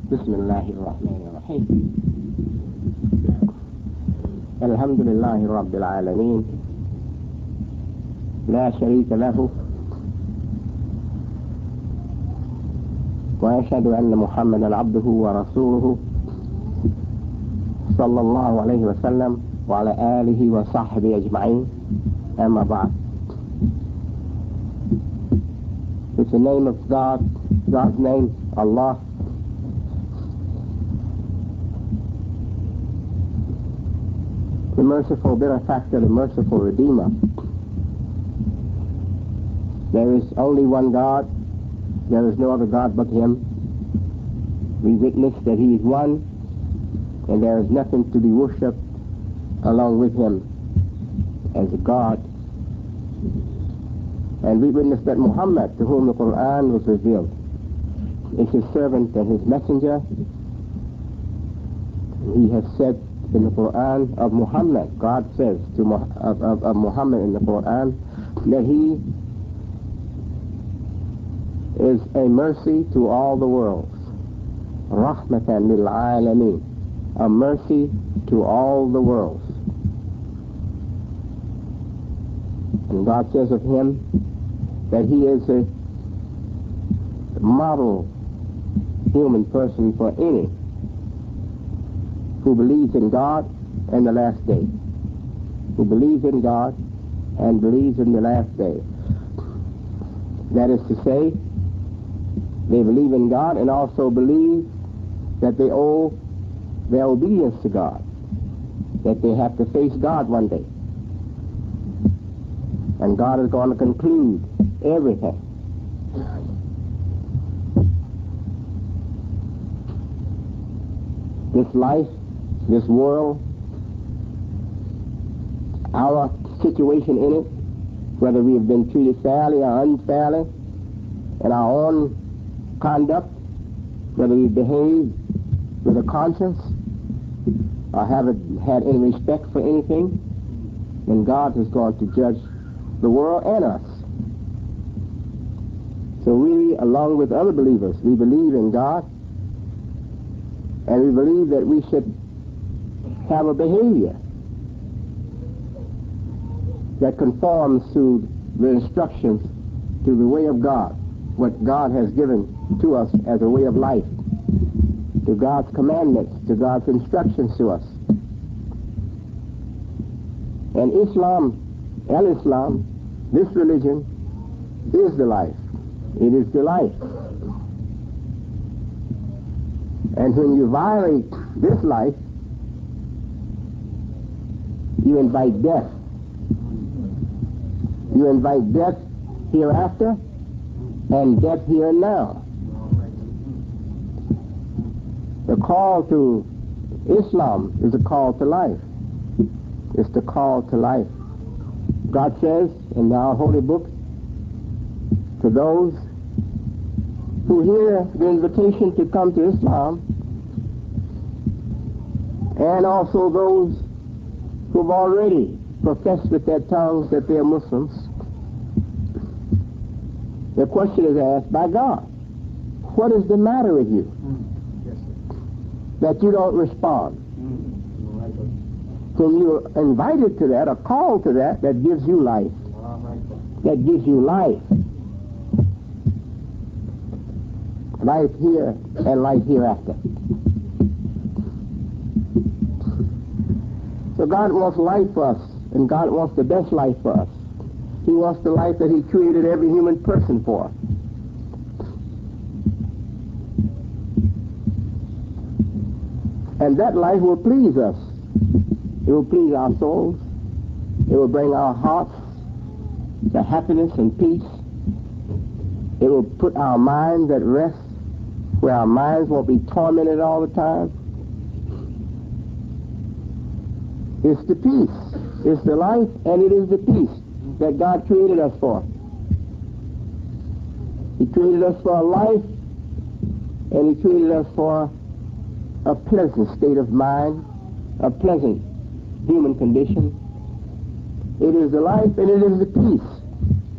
بسم الله الرحمن الرحيم. الحمد لله رب العالمين لا شريك له، وأشهد أن محمدا عبده ورسوله صلى الله عليه وسلم وعلى آله وصحبه أجمعين. أما بعد. It's the name of God, God's name, Allah. The merciful benefactor, the merciful redeemer. There is only one God. There is no other God but Him. We witness that He is one, and there is nothing to be worshipped along with Him as a God. And we witness that Muhammad, to whom the Quran was revealed, is His servant and His messenger. He has said in the Quran of Muhammad, God says of Muhammad in the Quran, that he is a mercy to all the worlds. Rahmatan lil alameen, a mercy to all the worlds. And God says of him that he is a model human person for any who believes in God and the last day. Who believes in God and believes in the last day. That is to say, they believe in God and also believe that they owe their obedience to God, that they have to face God one day. And God is going to conclude everything. This life, this world, our situation in it, whether we have been treated fairly or unfairly, in our own conduct, whether we behave with a conscience or haven't had any respect for anything, then God is going to judge the world and us. So we, along with other believers, we believe in God, and we believe that we should have a behavior that conforms to the instructions, to the way of God, what God has given to us as a way of life, to God's commandments, to God's instructions to us. And Islam, Al-Islam, this religion, is the life. It is the life. And when you violate this life, you invite death. You invite death hereafter and death here and now. The call to Islam is a call to life. It's the call to life. God says in our holy book, to those who hear the invitation to come to Islam, and also those who've already professed with their tongues that they are Muslims, the question is asked by God, what is the matter with you that you don't respond? When you're invited to that, or called to that, that gives you life. That gives you life. Life here and life hereafter. So God wants life for us, and God wants the best life for us. He wants the life that He created every human person for. And that life will please us. It will please our souls. It will bring our hearts to happiness and peace. It will put our minds at rest, where our minds won't be tormented all the time. It's the peace. It's the life, and it is the peace that God created us for. He created us for a life, and He created us for a pleasant state of mind, a pleasant human condition. It is the life, and it is the peace.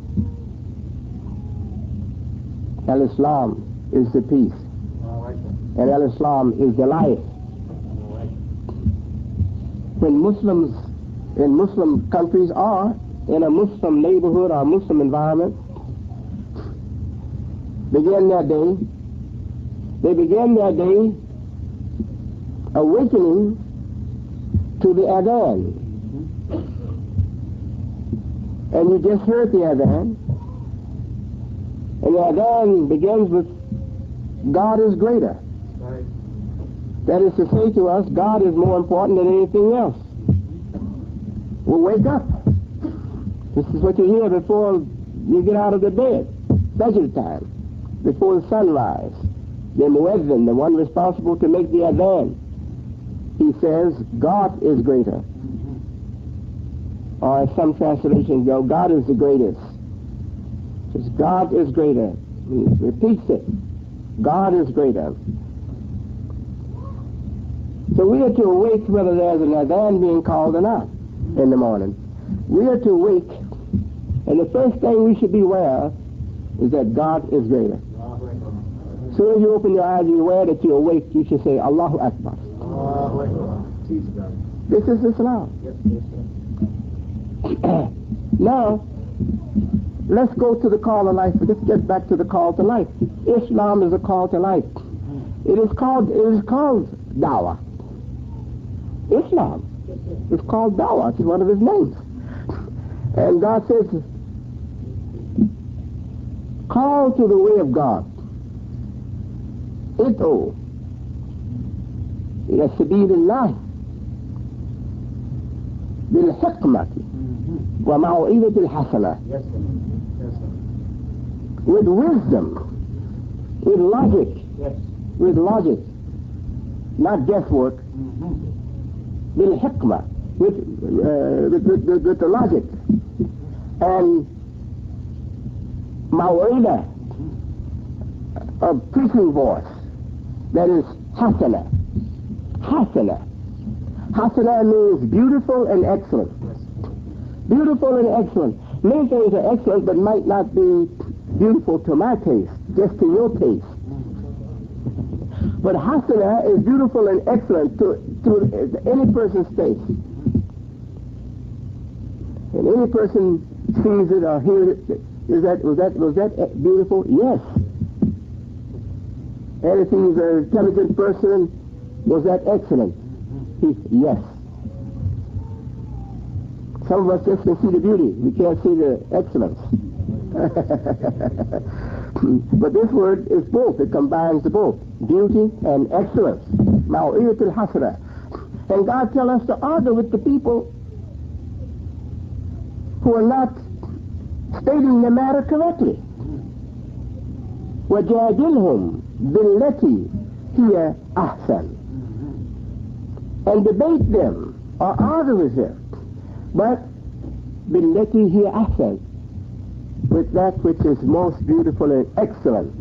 Al-Islam is the peace. and al-Islam is the life. When Muslims in Muslim countries are in a Muslim neighborhood or Muslim environment, begin their day awakening to the adhan. And you just heard the adhan. And the adhan begins with, God is greater. Right. That is to say to us, God is more important than anything else. Well, wake up. This is what you hear before you get out of the bed. Fajr time, before the sunrise. The muezzin, the one responsible to make the adhan, he says, God is greater. Or as some translations go, God is the greatest. Says, God is greater. He repeats it. God is greater. So we are to awake whether there's an adhan being called or not in the morning. We are to awake, and the first thing we should be aware of is that God is greater. As soon as you open your eyes and you're aware that you're awake, you should say, Allahu Akbar. This is Islam. Now, let's go to the call to life. Let's get back to the call to life. Islam is a call to life. It is called dawah. Islam is called dawah. It's one of his names. And God says, call to the way of God. Id'u ila sabilillah bil hikmati wa mau'izatil hasanah. Yes, sir. Yes, sir. With wisdom, with logic, Yes. with logic, not guesswork. Bil hikmah, with the logic, and maw'idah, a preaching voice that is hasana. Hasana. Hasana means beautiful and excellent. Beautiful and excellent. Many things are excellent but might not be beautiful to my taste, just to your taste. But hasana is beautiful and excellent to any person's taste. And any person sees it or hears it, was that beautiful? Yes. And if he's an intelligent person, was that excellent? Yes. Some of us just can see the beauty. We can't see the excellence. But this word is both. It combines the both. Beauty and excellence. Mau'izatul hasanah. And God tells us to argue with the people who are not stating the matter correctly. وَجَادِلْهُمْ بِالَّتِي هِيَ أَحْسَنُ. And debate them or argue with them. But بِالَّتِي هِيَ أَحْسَنُ, with that which is most beautiful and excellent.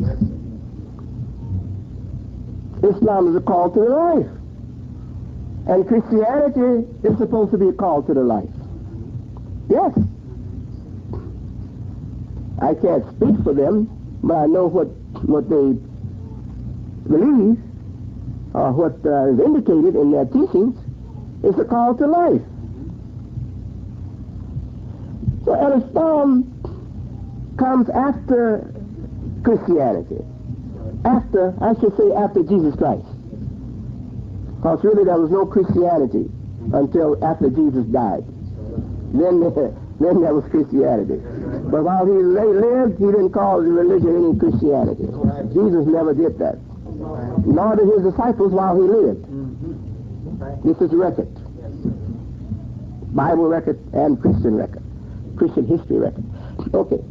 Islam is a call to the life. And Christianity is supposed to be a call to the life. Yes. I can't speak for them, but I know what they believe, or what is indicated in their teachings. It's a call to life. So Islam comes after Christianity. After, I should say after Jesus Christ. Because really there was no Christianity until after Jesus died. Then there was Christianity. But while he lived, he didn't call the religion any Christianity. Jesus never did that. Nor did his disciples while he lived. This is record. Bible record and Christian record. Christian history record. Okay.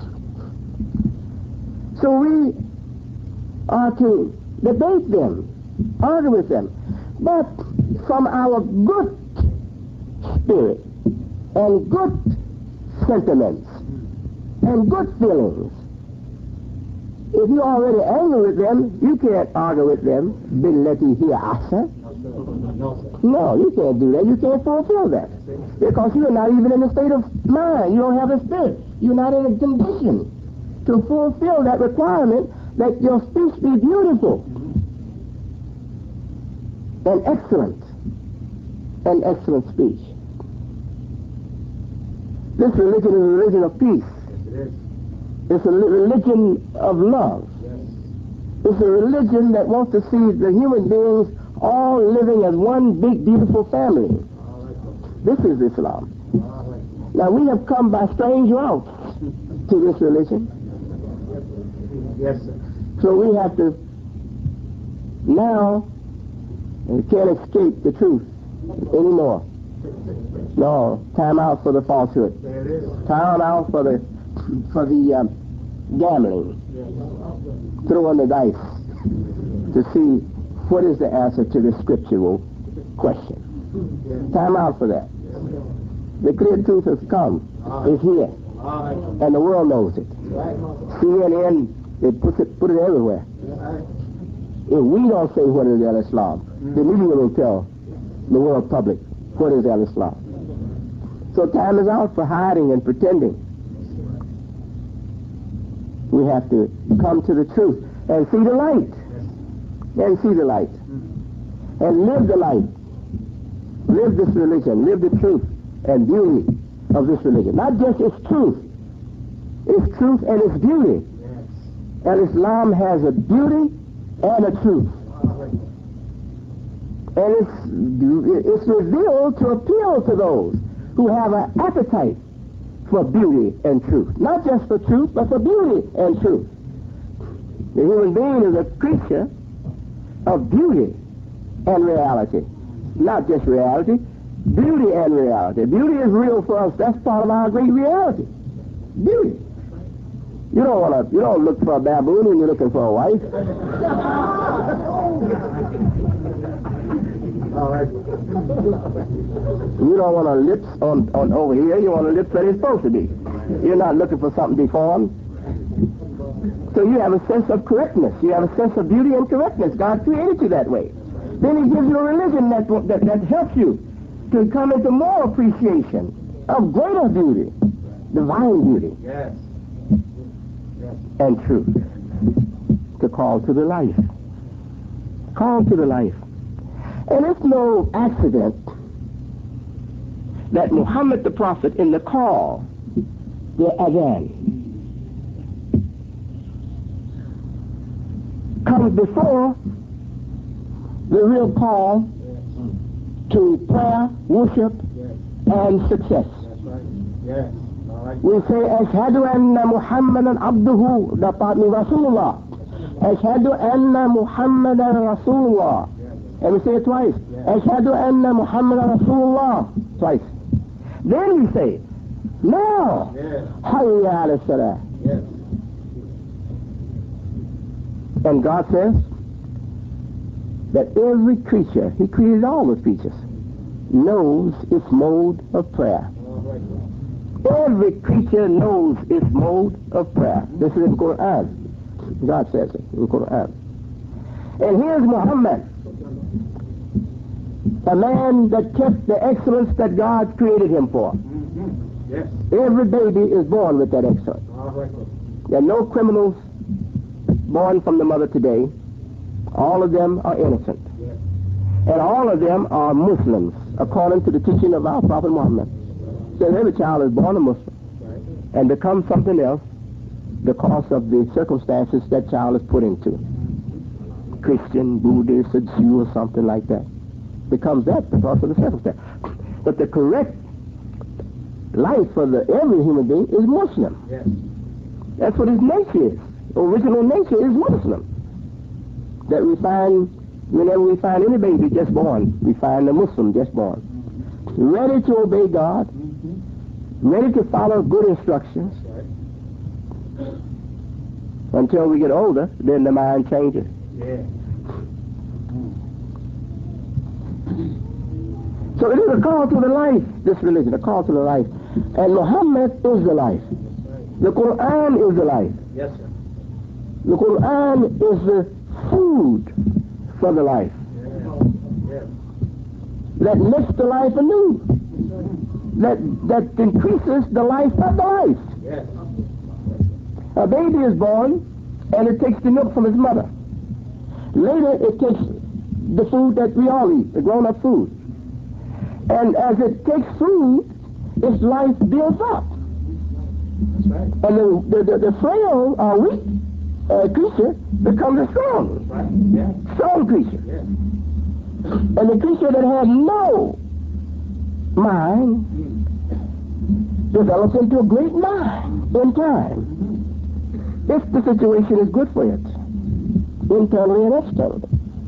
So we are to debate them, argue with them, but from our good spirit and good sentiments and good feelings. If you're already angry with them, you can't argue with them. Billati hiya ahsan. No, you can't do that. You can't fulfill that. Because you're not even in a state of mind. You don't have a spirit. You're not in a condition to fulfill that requirement that your speech be beautiful. and excellent speech. This religion is a religion of peace. Yes, it is. It's a religion of love. Yes. It's a religion that wants to see the human beings all living as one big, beautiful family. All right. This is Islam. All right. Now, we have come by strange routes to this religion. Yes, sir. So we have to now, we can't escape the truth anymore. No, time out for the falsehood. There it is. Time out for the gambling, Yes. throwing the dice to see what is the answer to the scriptural question. Yes. Time out for that. The clear truth has come. It's here, All right. and the world knows it. Right. CNN, they put it everywhere. Right. If we don't say what is Al-Islam, the media will tell the world public what is Al-Islam. So time is out for hiding and pretending. We have to come to the truth and see the light. And see the light. And live the light. Live this religion. Live the truth and beauty of this religion. Not just its truth. Its truth and its beauty. Yes. And Islam has a beauty and a truth. All right. And it's revealed to appeal to those who have an appetite for beauty and truth. Not just for truth, but for beauty and truth. The human being is a creature of beauty and reality. Not just reality, beauty and reality. Beauty is real for us. That's part of our great reality. Beauty. You don't look for a baboon when you're looking for a wife. All right. You don't want a lips on over here. You want a lips that is supposed to be. You're not looking for something deformed. So you have a sense of correctness. You have a sense of beauty and correctness. God created you that way. Then he gives you a religion that helps you to come into more appreciation of greater beauty, divine beauty, Yes. and truth. To call to the life. Call to the life. And it's no accident that Muhammad the Prophet in the call, the adhan, comes before the real call to prayer, worship, Yes. and success. That's right. Yes. All right. We say, Ashhadu anna Muhammadan abduhu, the partner Rasulullah. Ashhadu anna Muhammadan Rasulullah. And we say it twice. Ashhadu anna Muhammadan Rasulullah. Twice. Then we say, now, Yes. Hayya ala salah. Yes. And God says that every creature, he created all the creatures, knows its mode of prayer. All right. Every creature knows its mode of prayer. This is in Quran. God says it in Quran. And here's Muhammad, a man that kept the excellence that God created him for. Mm-hmm. Yes. Every baby is born with that excellence. All right. There are no criminals born from the mother today. All of them are innocent. Yes. And all of them are Muslims, according to the teaching of our Prophet Muhammad. So every child is born a Muslim Right. and becomes something else because of the circumstances that child is put into. Christian, Buddhist, a Jew, or something like that. Becomes that because of the circumstance. But the correct life for every human being is Muslim. Yes. That's what his nature is. Original nature is Muslim. That we find, whenever we find any baby just born, we find a Muslim just born. Ready to obey God, ready to follow good instructions. Right. Until we get older, then the mind changes. Yeah. So it is a call to the life, this religion, a call to the life. And Muhammad is the life. The Quran is the life. Yes, sir. The Quran is the food for the life. Yes. That makes the life anew. That increases the life of the life. Yes. A baby is born and it takes the milk from his mother. Later it takes the food that we all eat, the grown-up food. And as it takes food, its life builds up. That's right. And the frail or weak creature becomes a strong, Right. Yeah. strong creature. Yeah. And the creature that has no mind develops into a great mind in time. If the situation is good for it, internally and externally.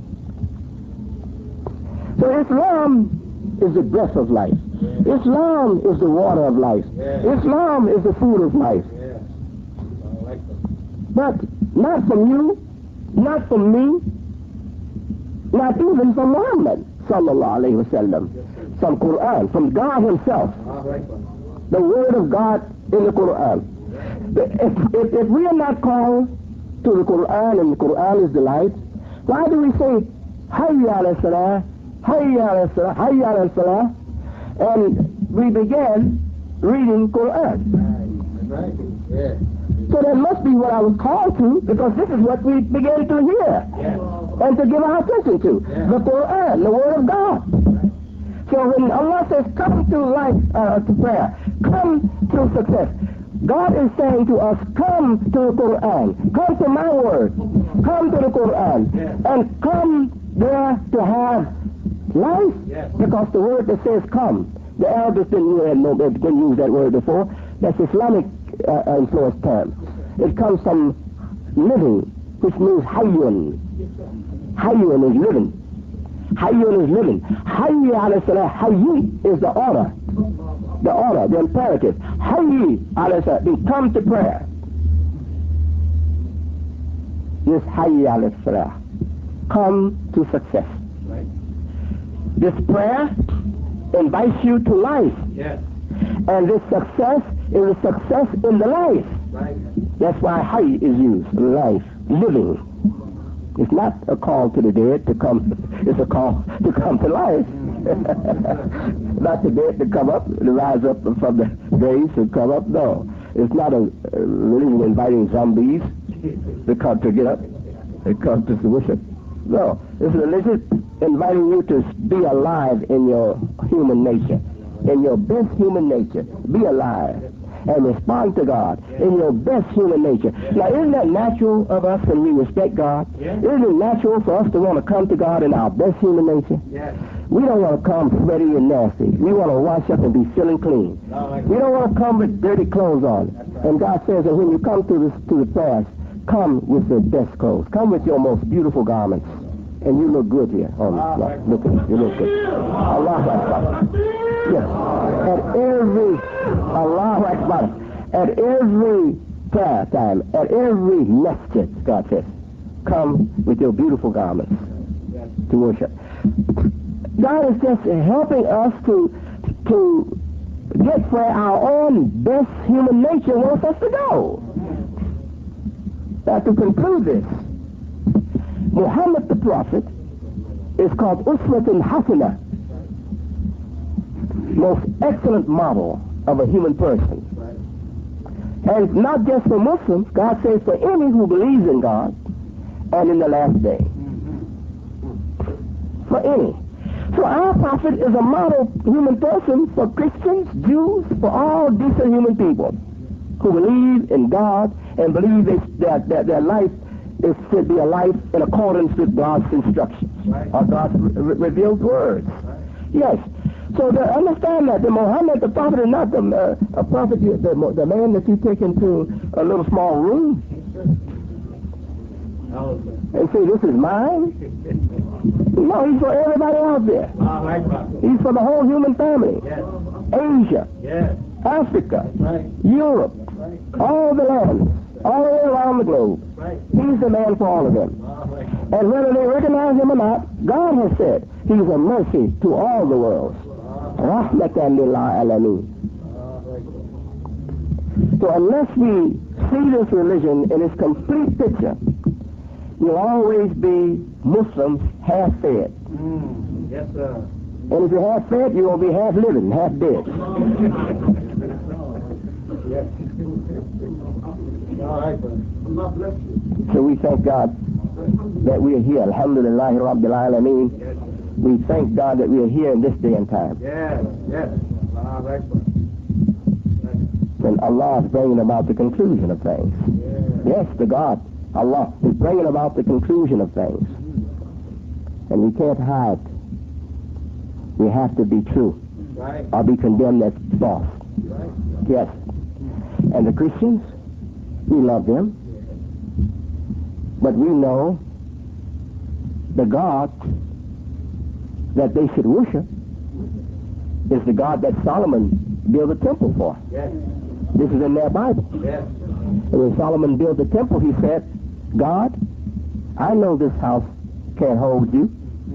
So Islam is the breath of life. Islam is the water of life. Islam is the food of life. Yeah. I like that. But not from you, not from me, not even from Muhammad sallallahu alayhi wa sallam, from Quran, from God himself, I like that. the word of God in the Quran. If we are not called to the Quran and the Quran is the light, why do we say Hayya ala salah, Hayya ala salah, Hayya ala salah, and we began reading Quran? Right. Right. Yeah. So that must be what I was called to, because this is what we began to hear and to give our attention to. The Quran, the Word of God. So when Allah says, come to life, to prayer, come to success, God is saying to us, come to the Quran, come to my Word, come to the Quran, and come there to have life, because the word that says come, the Arabics didn't use that word before, that's Islamic influenced term. It comes from living, which means hayyun. Hayyun is living. Hayyun is living. Hayy ala salah. Hayy is the order. The order, the imperative. Hayy ala salah. They come to prayer. This hayy ala salah. Come to success. Right. This prayer invites you to life. Yes. And this success is a success in the life. Right. That's why hayy is used, life, living. It's not a call to the dead to come, it's a call to come to life. Not the dead to come up, to rise up from the graves to come up, no. It's not a religion inviting zombies to come to get up, to come to worship. No, it's a religion inviting you to be alive in your human nature, in your best human nature. Be alive and respond to God in your best human nature. Now, isn't that natural of us when we respect God? Isn't it natural for us to want to come to God in our best human nature? Yes. We don't want to come sweaty and nasty. We want to wash up and be feeling clean. We don't want to come with dirty clothes on. And God says that when you come to the prayers, come with the best clothes. Come with your most beautiful garments. And you look good here. Oh, look at you. You look good. Allahu Akbar. Yes. At every prayer time, at every masjid, God says, come with your beautiful garments to worship. God is just helping us to get where our own best human nature wants us to go. Now, to conclude this, Muhammad the Prophet is called Uswatun Hasana, most excellent model of a human person. And not just for Muslims, God says for any who believes in God and in the last day. For any. So our prophet is a model human person for Christians, Jews, for all decent human people who believe in God and believe that their life should be a life in accordance with God's instructions or God's revealed words. Yes. So to understand that the Muhammad, the prophet, is not a prophet, the man that you take into a little small room and say, this is mine. No, he's for everybody out there. He's for the whole human family. Asia, Africa, Europe, all the lands, all the way around the globe. He's the man for all of them. And whether they recognize him or not, God has said he's a mercy to all the worlds. Rahmatan lil alamin. So unless we see this religion in its complete picture, you'll always be Muslims half-fed. Yes, sir. And if you're half-fed, you're going to be half-living, half-dead. Yes. All right, brother. Allah bless you. So we thank God that we are here. Alhamdulillah Rabbil Alameen. Yes. We thank God that we are here in this day and time. Yes. Yes. Allahu Akbar. And Allah is bringing about the conclusion of things. Yes. Yes, the God, Allah, is bringing about the conclusion of things. And we can't hide. We have to be true Right. or be condemned as false. Right. Yes. And the Christians, we love them. But we know the God that they should worship is the God that Solomon built a temple for. Yes. This is in their Bible. Yes. And when Solomon built the temple, he said, God, I know this house can't hold you.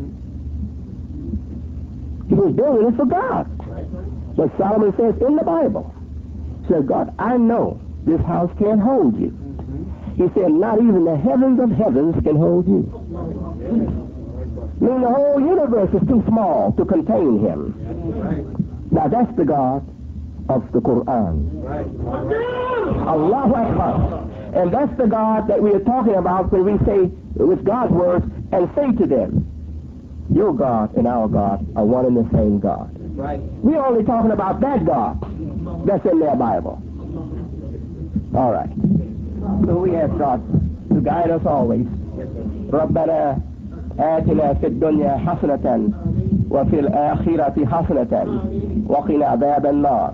He was building it for God. Right. But Solomon says in the Bible, said, God, I know this house can't hold you. He said, not even the heavens of heavens can hold you. Meaning the whole universe is too small to contain him. Right. Now that's the God of the Quran. Right. Allahu Akbar. And that's the God that we are talking about when we say with God's words and say to them, your God and our God are one and the same God. Right. We're only talking about that God that's in their Bible. All right. So we ask God to guide us always. Yes, sir. ربنا آتنا في الدنيا حسنة وفي الآخرة حسنة وقنا عذاب النار.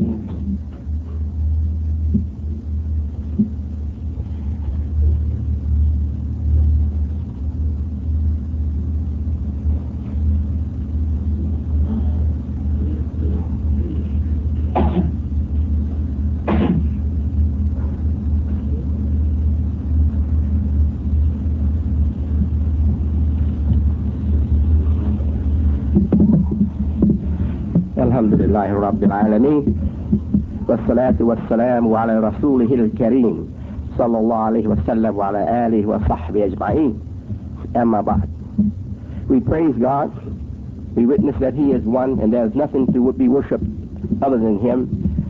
الحمد لله رب العالمين والصلاة والسلام على رسوله الكريم صلى الله عليه وسلم وعلى آله وصحبه أجمعين. أما بعد. We praise God. We witness that He is one and there is nothing to be worshipped other than Him.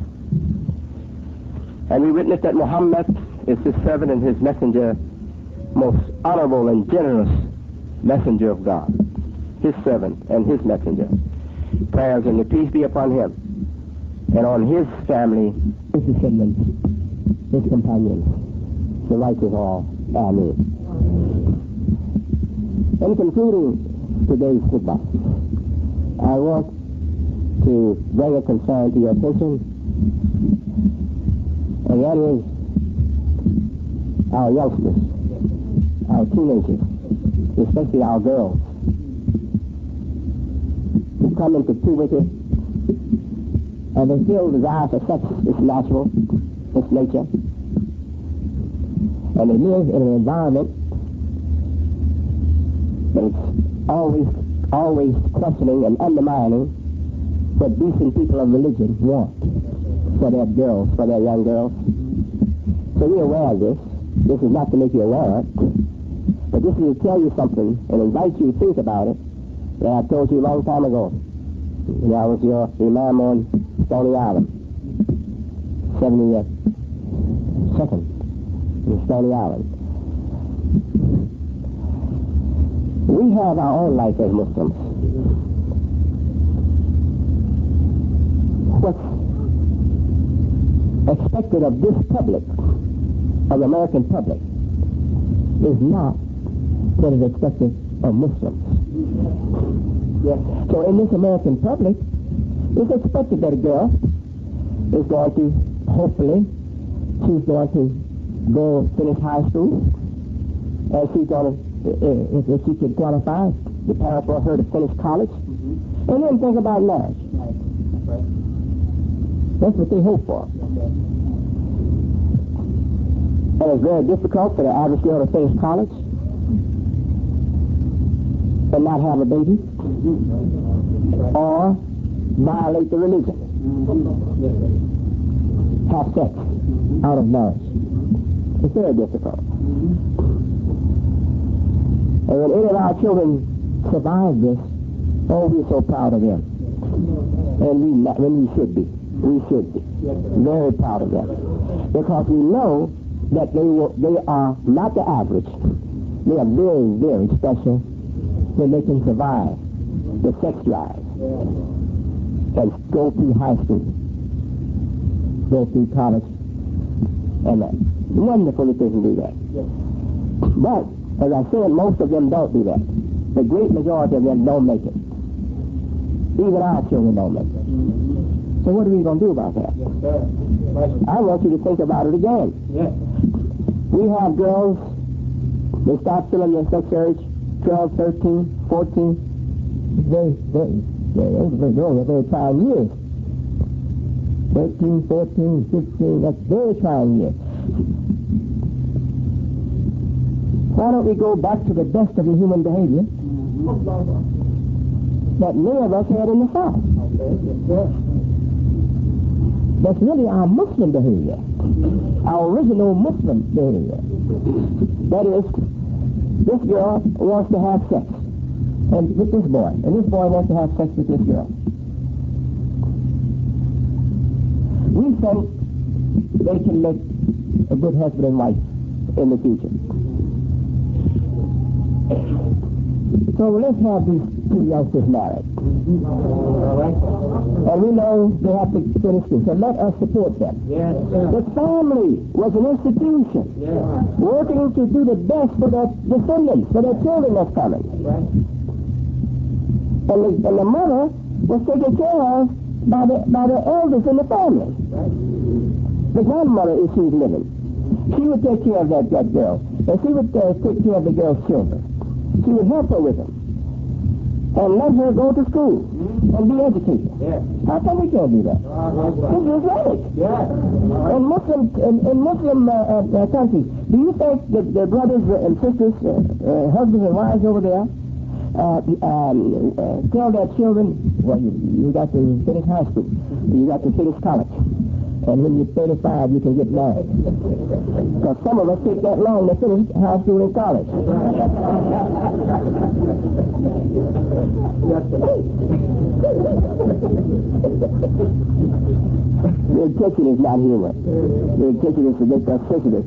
And we witness that Muhammad is His servant and His messenger, most honorable and generous messenger of God. His servant and His messenger. Prayers and the peace be upon him and on his family, his descendants, his companions, the righteous all. Amen. In concluding today's khutbah, I want to bring a concern to your attention, and that is our youngsters, our teenagers, especially our girls, who come into puberty and they feel desire for sex is natural, it's nature, and they live in an environment that's always questioning and undermining what decent people of religion want for their girls, for their young girls. So we're aware of this. This is not to make you aware of it, but this is to tell you something and invite you to think about it that I told you a long time ago. I was your imam on Stony Island, 72nd in Stony Island. We have our own life as Muslims. What's expected of this public, of the American public, is not what is expected of Muslims. Yes. So in this American public, it's expected that a girl is going to, hopefully, she's going to go finish high school, and she's going to, if she can qualify, the parents want her to finish college, and then think about marriage. Right. That's what they hope for. And it's very difficult for the average girl to finish college and not have a baby, or violate the religion, have sex out of marriage. It's very difficult. And when any of our children survive this, oh, we're so proud of them. And we should be. We should be. Very proud of them. Because we know that they are not the average. They are very, very special when they can survive the sex drive and go through high school, go through college, and wonderful if they can do that. But, as I said, most of them don't do that. The great majority of them don't make it. Even our children don't make it. So what are we going to do about that? I want you to think about it again. We have girls, they start feeling their sex urge 12, 13, 14. Very trying years. 13, 14, 15, that's very trying years. Why don't we go back to the best of the human behavior that many of us had in the South? That's really our Muslim behavior, our original Muslim behavior. That is, this girl wants to have sex and with this boy, and this boy wants to have sex with this girl. We think they can make a good husband and wife in the future. So let's have these two youngsters married. And we know they have to finish school, so let us support them. The family was an institution working to do the best for their descendants, for their children that's coming. And the mother was taken care of by the elders in the family. The grandmother, if she's living, she would take care of that girl, and she would take care of the girl's children. She would help her with them and let her go to school and be educated. How come we can't do that? This is Islamic. In Muslim countries, do you think that the brothers and sisters, husbands and wives over there, tell their children, well, you got to finish high school, you got to finish college, and when you're 35, you can get married? Because some of us take that long to finish high school and college. The intention is not humor. The intention is to make us sensitive.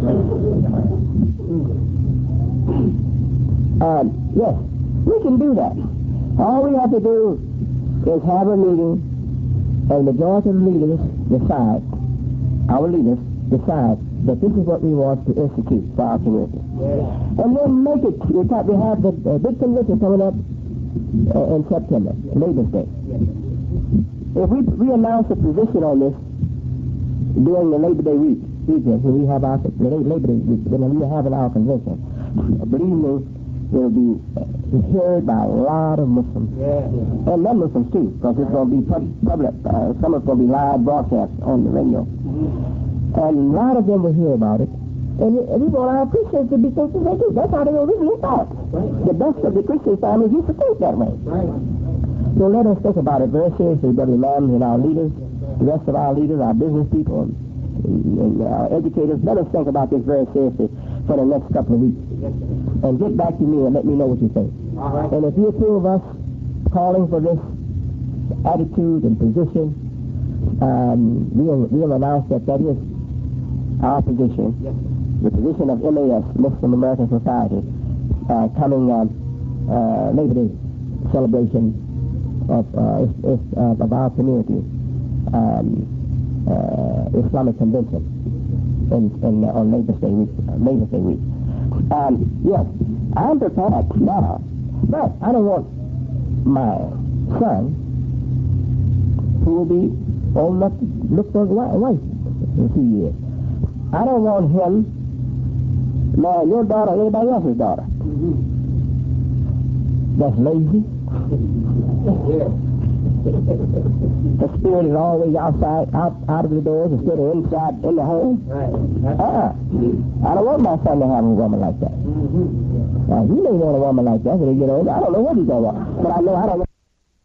Yes, we can do that. All we have to do is have a meeting, and the majority of the leaders decide, our leaders decide that this is what we want to institute for our community. And then make it. We have the big convention coming up in September, Labor's Day. If we announce a position on this during the Labor Day weekend, when we have our Labor Day week, when we have our convention, believe me, it will be heard by a lot of Muslims. And non-Muslims too, because it's going to be public. Some of it's going to be live broadcast on the radio. And a lot of them will hear about it. And we want our Christians to be thinking they do. That's how they originally thought. The best of the Christian families used to think that way. So let us think about it very seriously, Brother Imam, and our leaders, the rest of our leaders, our business people, and our educators. Let us think about this very seriously for the next couple of weeks. And get back to me and let me know what you think. And if you approve of us calling for this attitude and position, we'll announce that is our position, the position of MAS, Muslim American Society, coming Labor Day celebration of our community, Islamic Convention on Labour Day week. Yes, I'm prepared now, but I don't want my son, who will be old enough to look for his wife in a few years. I don't want him marrying your daughter or anybody else's daughter. That's lazy. The spirit is always outside, out of the doors instead of inside in the home. I don't want my son to have a woman like that. Now, he may want a woman like that when he get older. I don't know what he's going to want, but I know I don't know.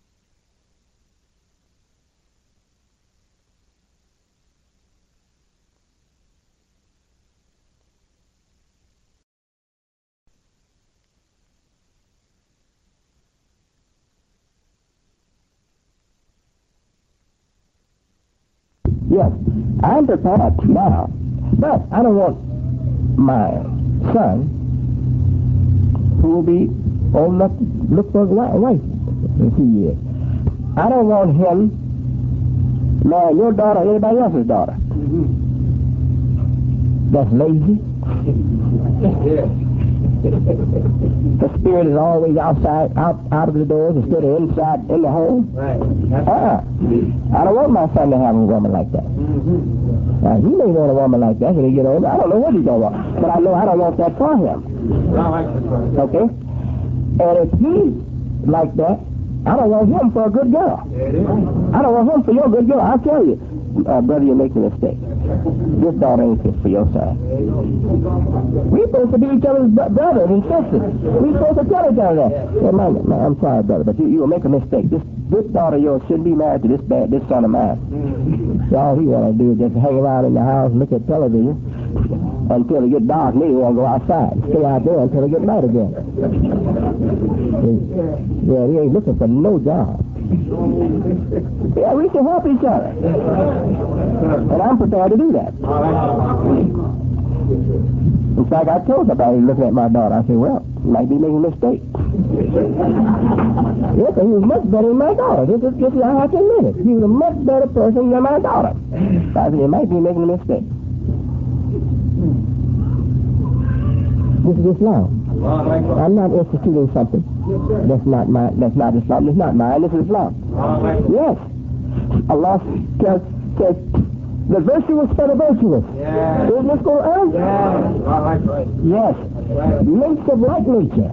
Yes, I'm prepared now, but I don't want my son who will be old enough to look for a wife in a few years. I don't want him marrying your daughter or anybody else's daughter. That's lazy. The spirit is always outside, out of the doors instead of inside in the home. Right. I don't want my son to have a woman like that. Now, he may want a woman like that when he get older. I don't know what he's going to want, but I know I don't want that for him. Okay? And if he's like that, I don't want him for a good girl. I don't want him for your good girl. I'll tell you, brother, you're making a mistake. This daughter ain't fit for your son. We're supposed to be each other's brothers and sisters. We're supposed to tell each other that. Yeah, I'm sorry, brother, but you will make a mistake. This daughter of yours shouldn't be married to this son of mine. All he want to do is just hang around in the house and look at television until it get dark. And then he want to go outside and stay out there until it get light again. Yeah, he ain't looking for no job. Yeah, we can help each other. And I'm prepared to do that. In fact, I told somebody looking at my daughter, I said, well, you might be making a mistake. Yes, he was much better than my daughter. This is I have to admit it. He was a much better person than my daughter. I said, you might be making a mistake. This is Islam. I'm not instituting something. That's not Islam. It's not mine. This is Islam. Yes. Allah says the virtuous for the virtuous. Isn't this Quran? Yes. Mates of like nature.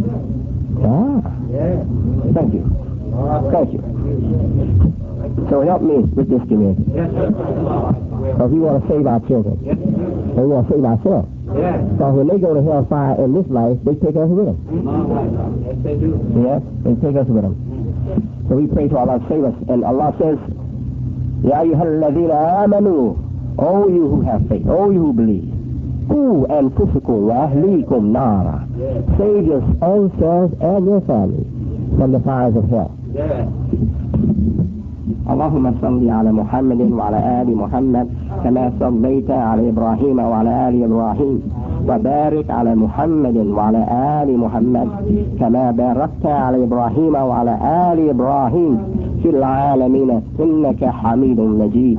Thank you. Thank you. So help me with this community. Because we want to save our children. And we want to save ourselves. Because when they go to hellfire in this life, they take us with them. Yes, they do. Yes, they take us with them. So we pray to Allah to save us. And Allah says, Ya ayyuhalladhina amanu, O you who have faith, O you who believe, Qu anfusakum wa ahlikum nara. Save your own selves and your family from the fires of hell. اللهم صل على محمد وعلى آل محمد كما صليت على إبراهيم وعلى آل إبراهيم وبارك على محمد وعلى آل محمد كما باركت على إبراهيم وعلى آل إبراهيم في العالمين إنك حميد مجيد.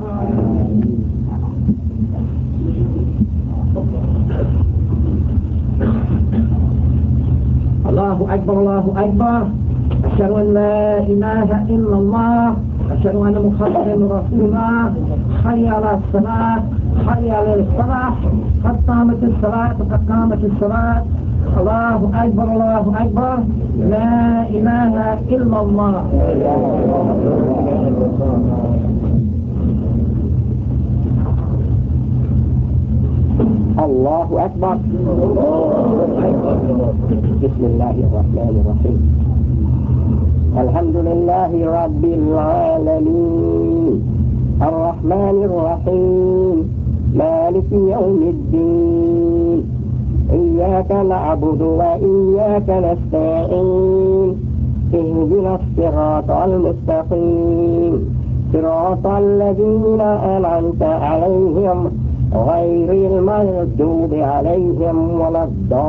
الله أكبر الله أكبر. أشهد أن لا إله إلا الله. أشهد أن محمدا رسول الله. حي على الصلاة حي على الفلاح. قد قامت الصلاة قد قامت الصلاة. الله أكبر الله أكبر. لا إله إلا الله. الله أكبر. بسم الله الرحمن الرحيم. الحمد لله رب العالمين الرحمن الرحيم مالك يوم الدين إياك نعبد وإياك نستعين اهدنا الصراط المستقيم صراط الذين أنعمت عليهم غير المغضوب عليهم ولا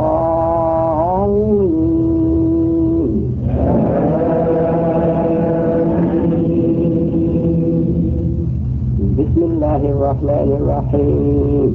الضالين. بسم الله الرحمن الرحيم.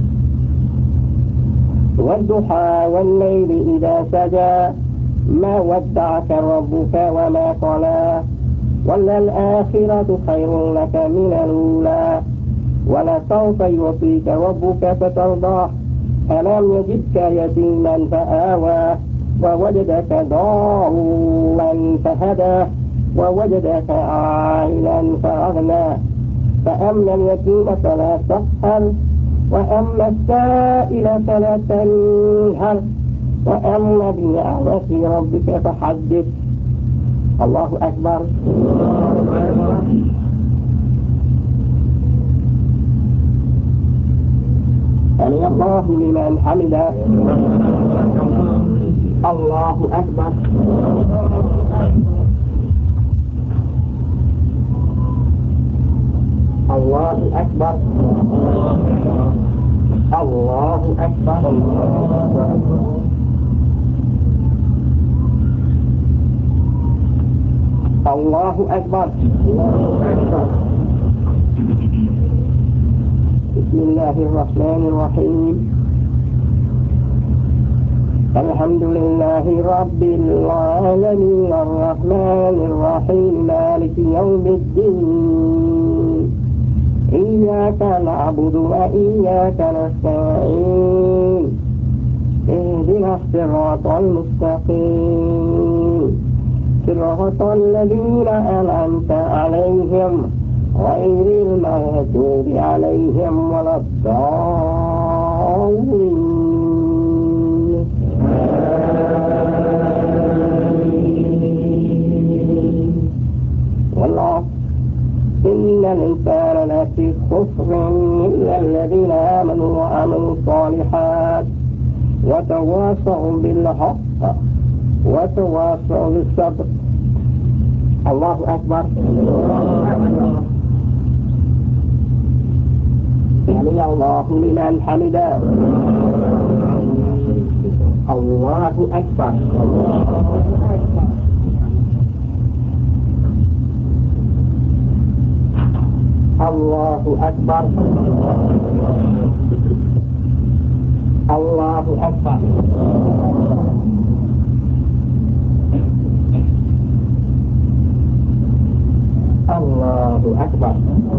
والضحى والليل إذا سجى ما ودعك ربك وما قلى وللآخرة خير لك من الأولى ولسوف يعطيك ربك فترضى ألم يجدك يتيما فآوى ووجدك ضالا فهدى ووجدك عائلا فأغنى فأما اليتيم فلا تقهر وأما السائل فلا تنهر وأما بنعمة ربك فحدث. الله أكبر. سمع الله لمن حمده. الله أكبر. الله أكبر. الله أكبر. الله أكبر. بسم الله الرحمن الرحيم. الحمد لله رب العالمين الرحمن الرحيم مالك يوم الدين إياك نعبد وإياك نستعين اهدنا الصراط المستقيم صراط الذين أنعمت عليهم غير المغضوب عليهم ولا الضالين. والعصر إن الإنسان لفي خسر إلا الذين آمنوا وعملوا الصالحات وتواصوا بالحق وتواصوا بالصبر. الله أكبر. سمع الله لمن حمده. الله أكبر. الله أكبر. الله أكبر. الله أكبر.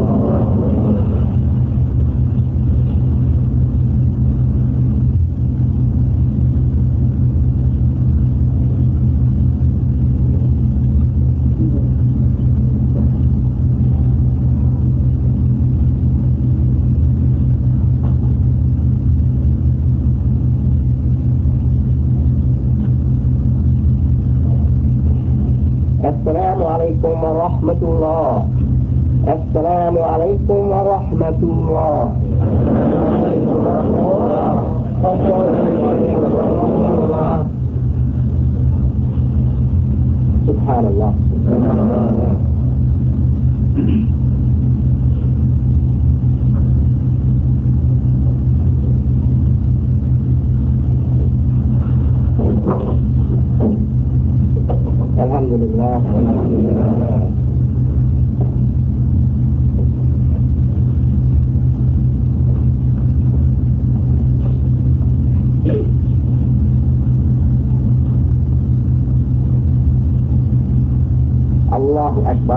السلام عليكم ورحمة الله. السلام عليكم ورحمة الله. سبحان الله. الحمد لله. الله أكبر.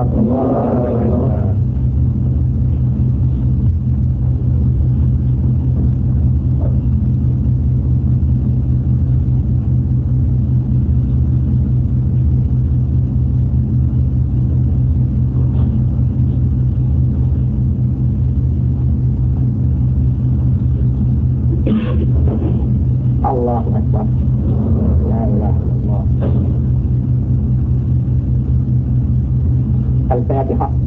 الله أكبر. لا إله إلا الله. الفاتحة.